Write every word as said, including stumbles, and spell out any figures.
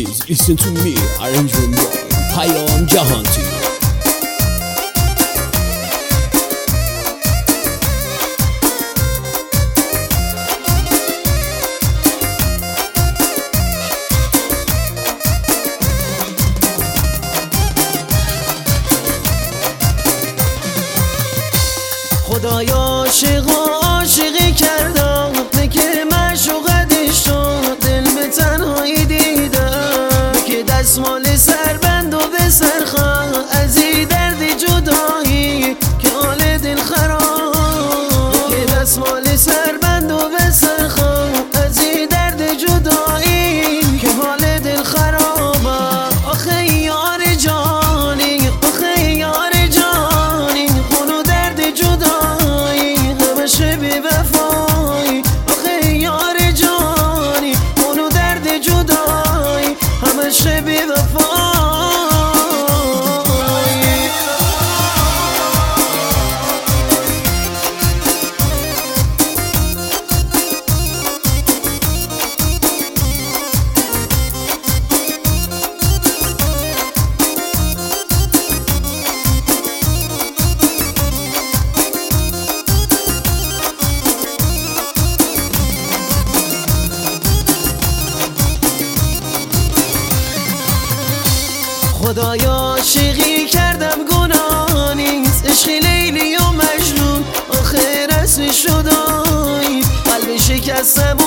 Please listen to me. Arrangement boy پیام جهانتی. خدایا عاشق و عاشقی کردم که معشوقت شد دل به تنهایی دیدم که دستمال سربند و به سرخم از این درد جدایی که حال دل خراب که دستمال سربند و به سرخم از این درد جدایی که حال دل خراب. آخه یار جانی آخه یار جانی خون و درد جدایی همشه بی وفایی. آخه یار جانی خون و درد جدایی همشه بی وفایی. خدایا عاشقی کردم گناه نیست عشق لیلی و مجنون آخر رسم شدایی قلب شکستم